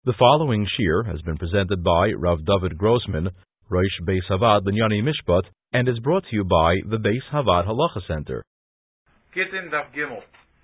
The following shir has been presented by Rav David Grossman, Rosh Beis Havad Binyani Mishpat, and is brought to you by the Beis Havad Halacha Center. Gittin Daf Gimel.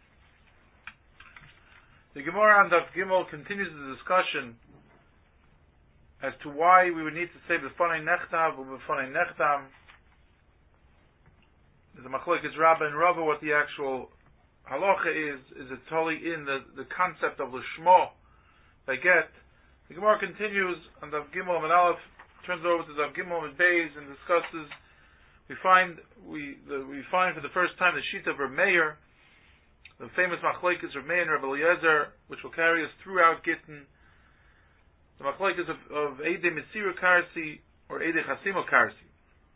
The Gemara on Daf Gimel continues the discussion as to why we would need to say B'fanei Nechtav or B'fanei Nechtam. There's a machlokes Rabba and Rava what the actual halacha is it totally in the concept of Lishmo by get. The Gemara continues on Daf Gimel and Aleph, turns it over to Daf Gimel and Beis and discusses. We find for the first time the Shita of Reb Meir, the famous machlokes Reb Meir and Reb Eliezer, which will carry us throughout Gittin. The machlokes of Eidei Mesiru Karsi or Eidei Chasimo Karsi.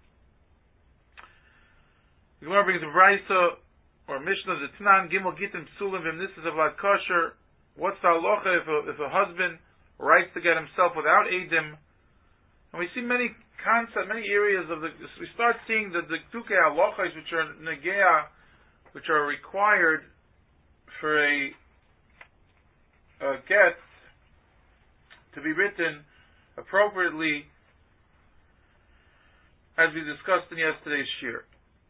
The Gemara brings a Brisa or Mishnah Zitnan Gimel Gittin Psulim V'Mnisas of Lad Kosher. What's the halacha if a husband writes to get himself without Eidim? And we see many concepts, many areas of the. We start seeing the Tukei halachas which are negea, which are required for a get to be written appropriately, as we discussed in yesterday's shir.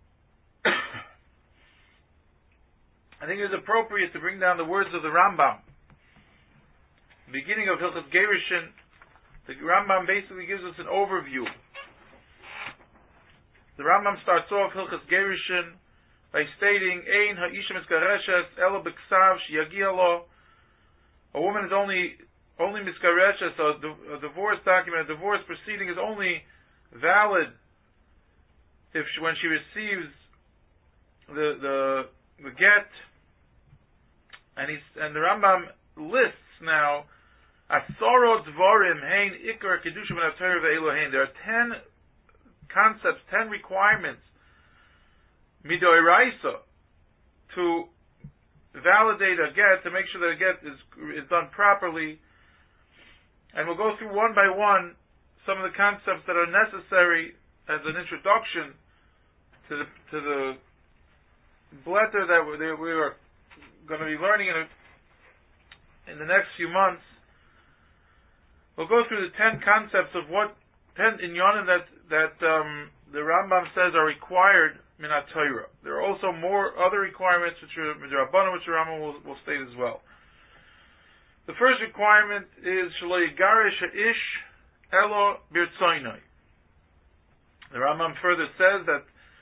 I think it is appropriate to bring down the words of the Rambam. Beginning of Hilchos Gerushin, the Rambam basically gives us an overview. The Rambam starts off Hilchos Gerushin by stating, Ein ha'isha miskareshes elo b'ksav sheyagia lo. A woman is only miskareshes, so a divorce document, a divorce proceeding is only valid when she receives the get. And the Rambam lists now Asoro Dvorim Hein Ikar Kedusha Ben HaTorah Ve'Elohein. There are 10 concepts, 10 requirements Midoiraisa to validate a get, to make sure that a get is done properly. And we'll go through one by one some of the concepts that are necessary as an introduction to the letter that we are going to be learning in the next few months. We'll go through the 10 concepts of 10 inyanim that the Rambam says are required min ha-Torah. There are also more other requirements which are midrabanan, which the Rambam will state as well. The first requirement is shelo yigarish haish elo birtzoinoi. The Rambam further says that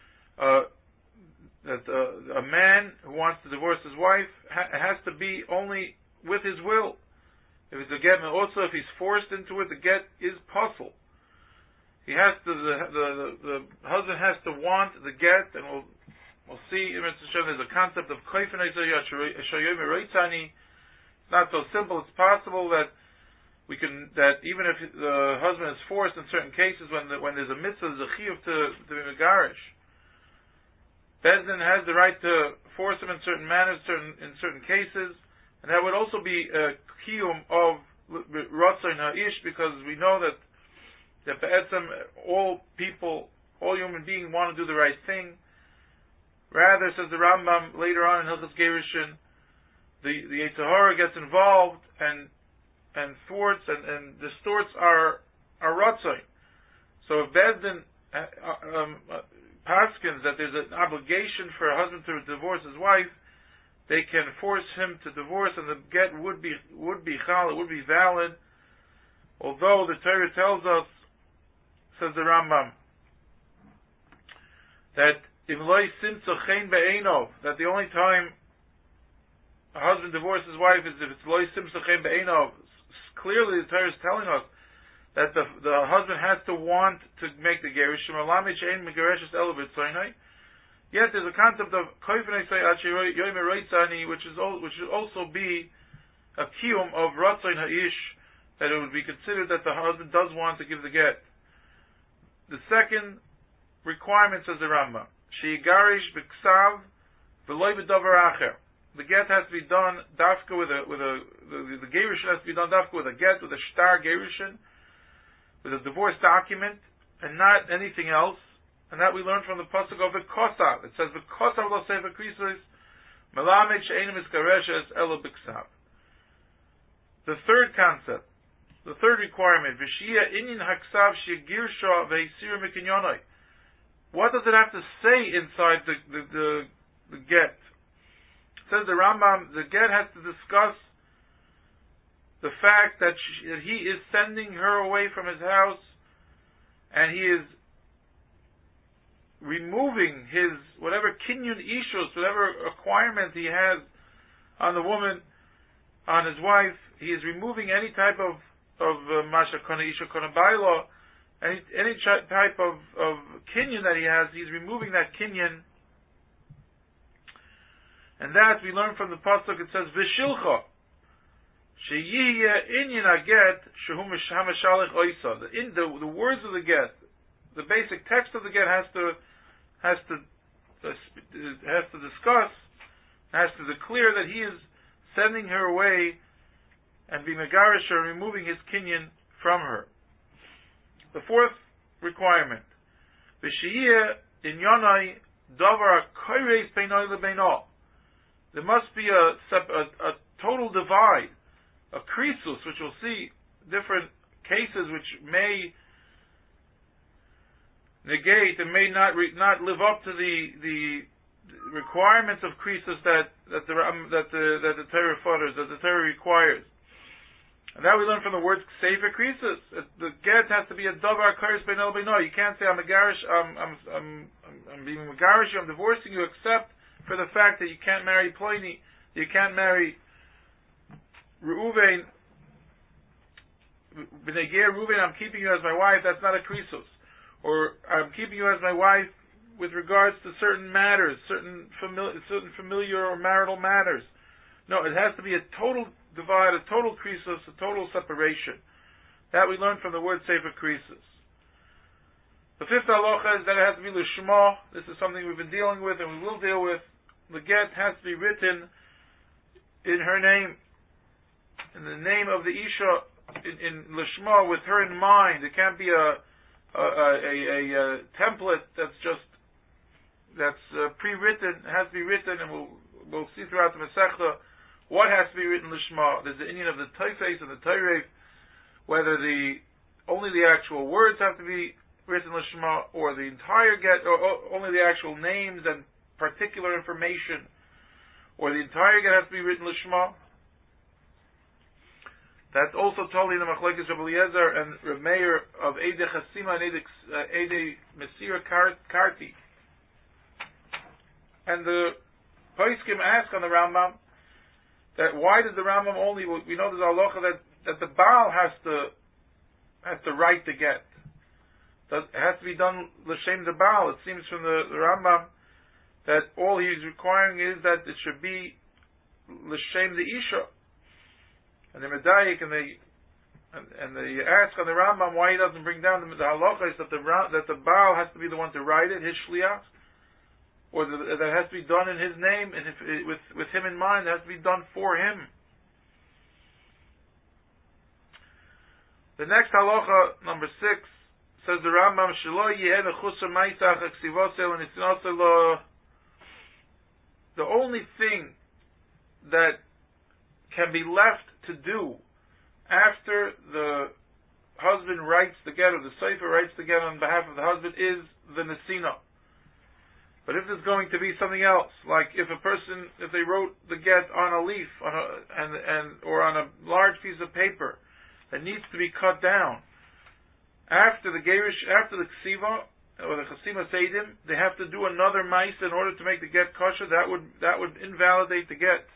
a man who wants to divorce his wife has to be only with his will. If it's a get, and also if he's forced into it, the get is possible. He has to. The husband has to want the get, and we'll see. There's a concept of koifen. It's not so simple. It's possible that even if the husband is forced in certain cases, when there's a mitzvah, there's a chiyuv to be megarish. Beis Din has the right to force him in certain manners, in certain cases, and that would also be a kiyum of Ratzain Ha'ish, because we know that be'etzem all human beings want to do the right thing. Rather, says the Rambam later on in Hilchos Gerushin, the Yetzer Hara gets involved and thwarts and distorts our Ratzain. So if Beis Din paskins that there's an obligation for a husband to divorce his wife, they can force him to divorce, and the get would be chal, it would be valid. Although the Torah tells us, says the Rambam, that if loy simtzo chen be'enov, that the only time a husband divorces his wife is if it's loy simtzo chen be'enov. Clearly, the Torah is telling us that the husband has to want to make the gerushin. Yet there's a concept of koifnei sayach yomer reitzani, which should also be a kiyum of ratzain ha'ish, that it would be considered that the husband does want to give the get. The second requirement, says the Rambam, sheigarish b'ksav v'loy b'davar acher. The get has to be done dafka the gerushin has to be done dafka with a get, with a shtar gerushin, with a divorce document, and not anything else. And that we learn from the pasuk of the Kosav. It says the Kosav lo sefer krisos melamed she'einu miskareshes elo b'ksav. The third concept The third requirement, V'shia inyan haksav shegirsha ve'isir mikinyonai. What does it have to say inside the get? It says the Rambam, the get has to discuss the fact that he is sending her away from his house, and he is removing his whatever kinyan ishus, whatever acquirement he has on the woman, on his wife. He is removing any type of masha kana isha kana baila, any type of kinyan that he has. He's removing that kinyan, and that we learn from the pasuk. It says v'shilcha sheyiyeh inyan aget shehu mishamashalik oisa. The words of the get, the basic text of the get has to discuss, has to declare that he is sending her away and being megarish her, removing his kinyan from her. The fourth requirement, v'shiyeh inyanai davar koires beinai lebeino. There must be a total divide, a krisus, which we'll see different cases which may negate and may not live up to the requirements of krisus that the Torah forders, that the Torah requires. And that we learn from the words sefer krisus. The get has to be a davar koires beinai lebeino. You can't say I'm being megarish you, I'm divorcing you, except for the fact that you can't marry Ploini, you can't marry Reuven, B'nei Ger Reuven, I'm keeping you as my wife. That's not a krisus. Or I'm keeping you as my wife with regards to certain matters, certain familiar or marital matters. No, it has to be a total divide, a total krisus, a total separation. That we learn from the word sefer krisus. The fifth halacha is that it has to be lishma. This is something we've been dealing with and we will deal with. The get has to be written in her name, in the name of the isha, in lishma, with her in mind. It can't be a template that's pre-written. It has to be written, and we'll see throughout the Masechta what has to be written lishma. There's the inyan of the Taifes and the Tairef, whether only the actual words have to be written lishma, or the entire get, or only the actual names and particular information, or the entire get has to be written lishma. That's also told in the Machlekes Rabbi Eliezer and Reb Meir of Eidei Chasima and Eidei Mesira Karti. And the Poskim ask on the Rambam that why did the Rambam only? We know there's a halacha that the Baal has to write the get. It has to be done l'shem the Baal. It seems from the Rambam that all he's requiring is that it should be l'shem the Isha. And the Medayik and they ask on the Rambam why he doesn't bring down the halacha is that the Baal has to be the one to write it, his shliach, or that has to be done in his name, and with him in mind, it has to be done for him. The next halacha, number 6, says the Rambam, Shelo yeh nechusar ma'isach aksivosel and itzinosel. The only thing that can be left to do after the husband writes the get, or the sefer writes the get on behalf of the husband, is the nesina. But if there's going to be something else, like if they wrote the get on a leaf, or on a large piece of paper that needs to be cut down, after the ksiva or the chasima seidim, they have to do another mice in order to make the get kosher. That would invalidate the get.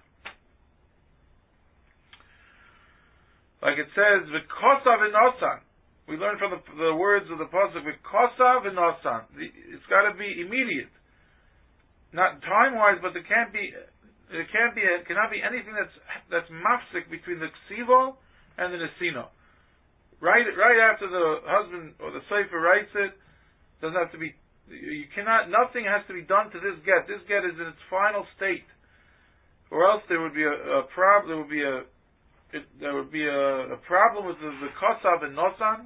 Like it says, v'kosav v'nosan. We learn from the words of the pasuk, v'kosav v'nosan. It's got to be immediate, not time-wise, but it cannot be anything that's mafsik between the ksiva and the nesina. Right after the husband or the sefer writes it, doesn't have to be. Nothing has to be done to this get. This get is in its final state, or else there would be a problem. There would be a problem with the kosav and nosan.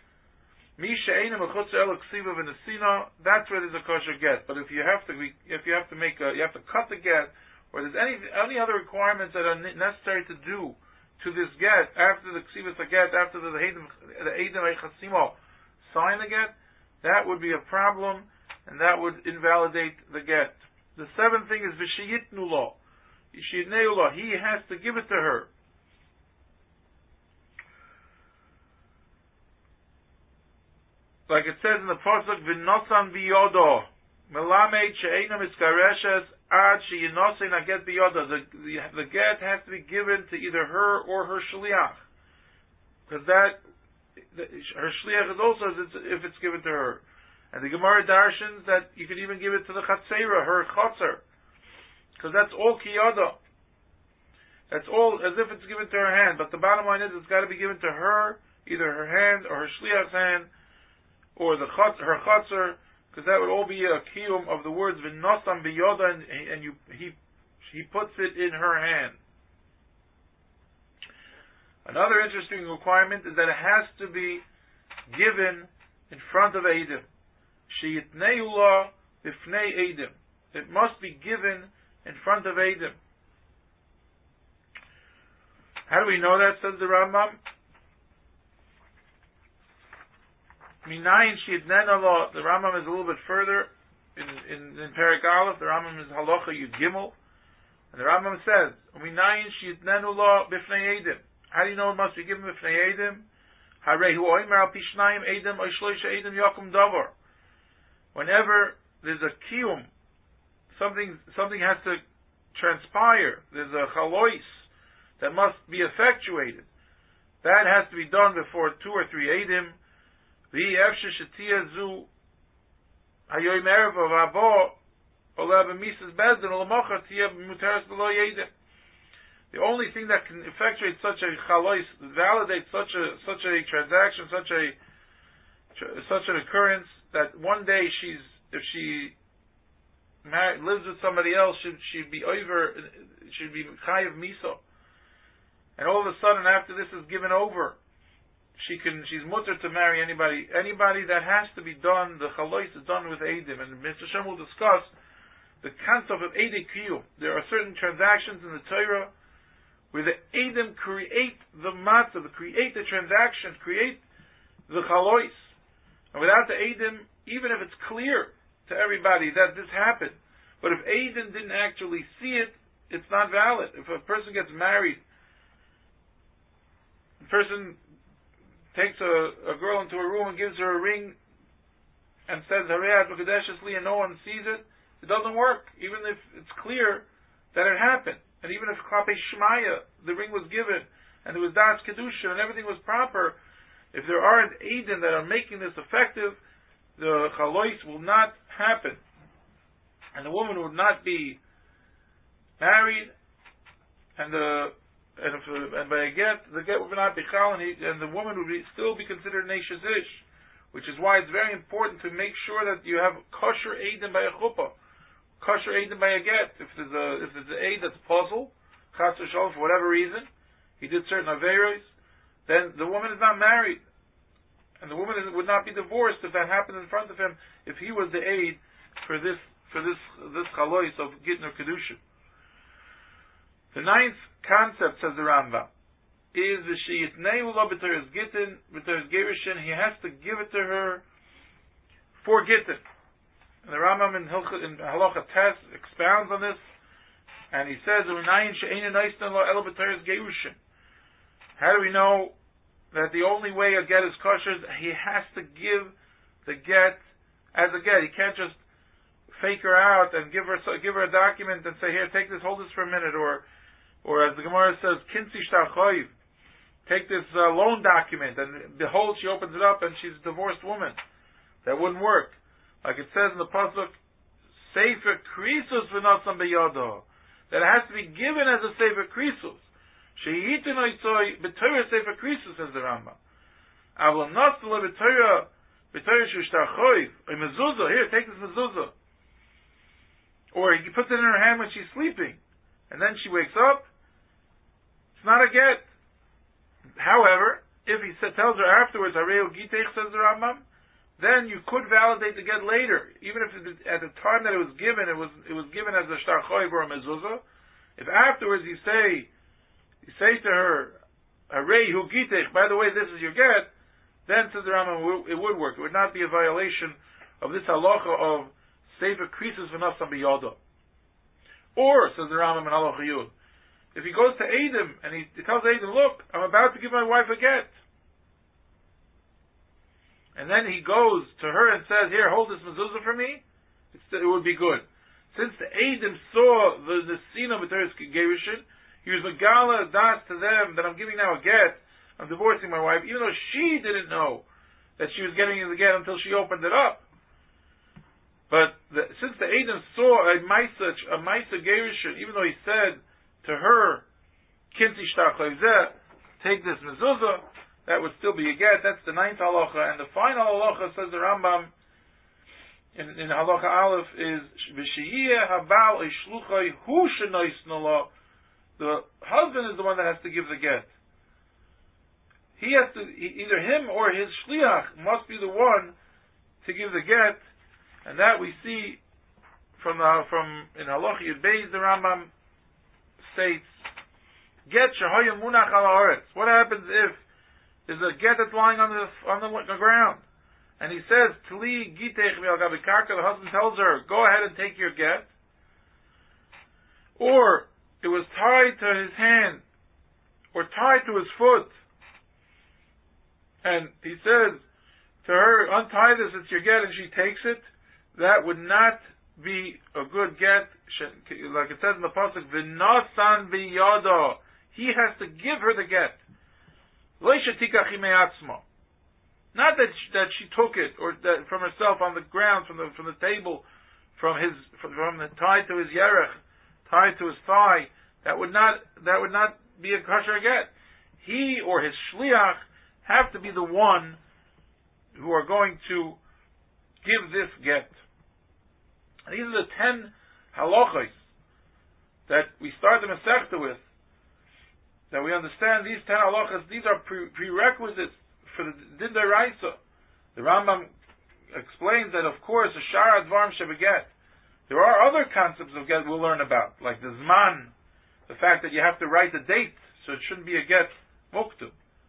That's where there's a kosher get. But if you have to cut the get, or there's any other requirements that are necessary to do to this get, after the ksivas get, after the Eidim Eichasimo sign the get, that would be a problem, and that would invalidate the get. The seventh thing is V'sheyitnu lo. Yishidneu lo. He has to give it to her. Like it says in the pasuk, V'nosan biyodo. Melamed she'ena miskareshes ad she'yinosin aget biyodo. The get has to be given to either her or her shliach. Because her shliach is also if it's given to her. And the Gemara darshans that you could even give it to the chatzera, her chotzer. Because that's all kiyada. That's all as if it's given to her hand. But the bottom line is it's got to be given to her, either her hand or her shliach's hand, or her chotzer, because that would all be a kiyum of the words v'nosam biyoda, and he puts it in her hand. Another interesting requirement is that it has to be given in front of Eidim. Sheyitneu lo b'fnei Eidim. It must be given in front of Eidim. How do we know that, says the Rambam? Minayin sheyitnena lo. The Rambam is a little bit further in Perek Aleph. The Rambam is Halacha Yud Gimel, and the Rambam says, Minayin sheyitnenu lo b'fnei Eidim. How do you know it must be given b'fnei Eidim? Harehu oimer al pishnayim Eidim o shloisha Eidim yakum davar. Whenever there's a kiyum, something has to transpire. There's a chalois that must be effectuated. That has to be done before 2 or 3 Eidim. The only thing that can effectuate such a chalois, validate such a transaction, such an occurrence, that one day if she lives with somebody else, she'd be chayiv miso, and all of a sudden after this is given over, she's mutter to marry anybody that has to be done. The chalois is done with Eidim, and Mr. Shem will discuss the concept of Eidei Kiyum. There are certain transactions in the Torah where the Eidim create the matzah, create the transaction, create the chalois. And without the Eidim, even if it's clear to everybody that this happened, but if Eidim didn't actually see it, it's not valid. If a person gets married, a person takes a girl into a room and gives her a ring and says, Harei B'Kadeshes Li, and no one sees it, it doesn't work, even if it's clear that it happened. And even if Klapei Shmaya, the ring was given, and there was Das Kedusha, and everything was proper, if there aren't Eidim that are making this effective, the chalois will not happen. And the woman would not be married, and by a get, the get would not be chal, and the woman would still be considered Neishes Ish, which is why it's very important to make sure that you have kosher Eidim by a chuppah, kosher Eidim by a get. If there's an Eid that's puzzle, chas v'shalom, for whatever reason, he did certain averos, then the woman is not married, and the woman would not be divorced if that happened in front of him, if he was the aid for this chalois of Gittin or Kedushin. The 9th concept, says the Rambam, is the sheyitneu lo b'toras Gittin, b'toras Gerushin. He has to give it to her for Gittin. And the Rambam in Halacha Tes expounds on this, and he says, how do we know that the only way a get is kosher is he has to give the get as a get? He can't just fake her out and give her a document and say, here, take this, hold this for a minute, or as the Gemara says, kinsi shtar choiv, take this loan document, and behold, she opens it up and she's a divorced woman. That wouldn't work. Like it says in the pasuk, sefer krisus v'notzam beyodo, that it has to be given as a sefer krisus. Sheyitin oitzoi b'torah sefer krisus, says the Rambam. Avol notzla b'torah shushtar choiv, a mezuzah, here, take this mezuzah. Or he puts it in her hand when she's sleeping, and then she wakes up. It's not a get. However, if he tells her afterwards, Harei Gitech, says the Rambam, then you could validate the get later, even if at the time that it was given, it was given as a shtar choiv or a mezuzah. If afterwards you say to her, Harei hu gitech, by the way, this is your get, then says the Rambam, it would work. It would not be a violation of this halacha of sefer krisus v'nasam b'yodo. Or, says the Rambam in halacha yud, if he goes to Eidim and he tells Eidim, look, I'm about to give my wife a get, and then he goes to her and says, here, hold this mezuzah for me, it would be good. Since the Eidim saw the Sina b'teres gerushin, he was megala das to them that I'm giving now a get, I'm divorcing my wife, even though she didn't know that she was getting the get until she opened it up. But since the Eidim saw a Maisa gerushin, even though he said to her, Kinti shtach levzeh, take this mezuzah, that would still be a get. That's the 9th halacha. And the final halacha, says the Rambam, in halacha Aleph, is V'shiyeh habal ishluchai hu shenoisnu lo. The husband is the one that has to give the get. He has to, either him or his shliach must be the one to give the get, and that we see from in halacha Yud Beis, the Rambam states, get shehaya munach al haaretz. What happens if there's a get that's lying on the ground, and he says, Tli gitech mi'al gabi karka, the husband tells her, go ahead and take your get, or it was tied to his hand, or tied to his foot, and he says to her, untie this, it's your get, and she takes it, that would not be a good get, like it says in the pasuk, v'nasan b'yado, he has to give her the get. Not that she took it or that from herself on the ground, from the table, from the tied to his yerech, tied to his thigh. That would not be a kosher get. He or his shliach have to be the one who are going to give this get. And these are the 10 halachos that we start the Masechta with. That we understand these 10 halachas, these are prerequisites for the Din D'Oraisa. The Rambam explains that, of course, a Shara Dvarim Shebeget. There are other concepts of get we'll learn about, like the Zman, the fact that you have to write the date, so it shouldn't be a get Muktub.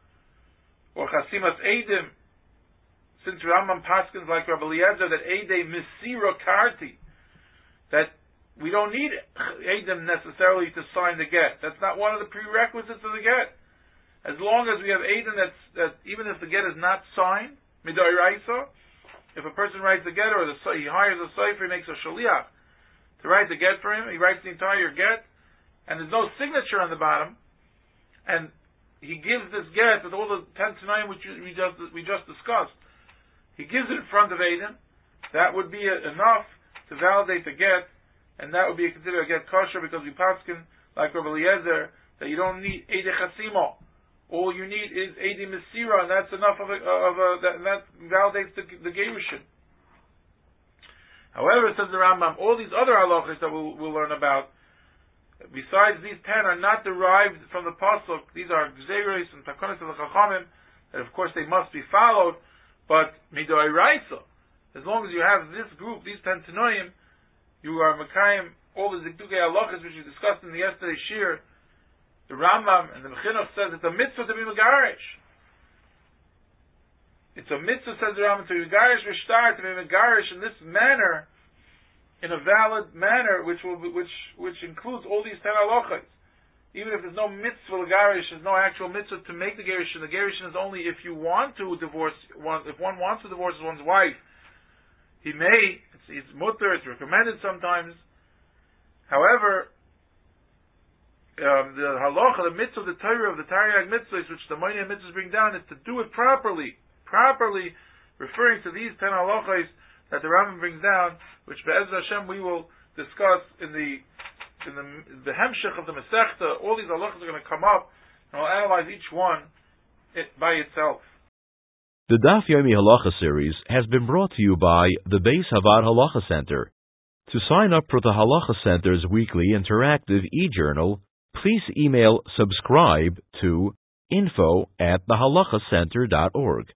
Or Chasimas Eidim, since Rambam Paskins like Rabbi Eliezer, that Eidei Misira Karti, that we don't need Eidim necessarily to sign the get. That's not one of the prerequisites of the get. As long as we have Eidim that even if the get is not signed, Midoraisa, if a person writes the get or he hires a sofer, he makes a shaliach to write the get for him, he writes the entire get, and there's no signature on the bottom, and he gives this get with all the 10 tanaim which we just discussed. He gives it in front of Eidim. That would be enough to validate the get, and that would be considered a get kosher, because we paskin like Rabbi Eliezer that you don't need Eidei Chasimo. All you need is Eidei Mesira, and that's enough that validates the gerushin. However, says the Rambam, all these other halachas that we'll learn about, besides these 10, are not derived from the pasuk. These are gzeros and takonos of the chachamim, that of course they must be followed, but midoraisa, as long as you have this group, these 10 tanoim, you are Mekayim, all the Zikdukei halachas which we discussed in the yesterday's shir. The Rambam and the Mechinos says it's a mitzvah to be megarish. It's a mitzvah, says the Rambam, to be megarish v'shtar, to be megarish in this manner, in a valid manner, which includes all these 10 halachas. Even if there's no mitzvah legarish, there's no actual mitzvah to make the gerushin. The gerushin is only if you want to divorce if one wants to divorce one's wife. He may, it's mutter, it's recommended sometimes. However, the halacha, the mitzvah, the Torah of the Tariag mitzvahs, which the Moinei mitzvahs bring down, is to do it properly, referring to these 10 halachas that the Rambam brings down, which Be'ez Hashem we will discuss in the hemshech of the Masechta. All these halachas are going to come up, and we'll analyze each one by itself. The Daf Yomi Halacha series has been brought to you by the Beis Havad Halacha Center. To sign up for the Halacha Center's weekly interactive e-journal, please email subscribe to info@thehalachacenter.org.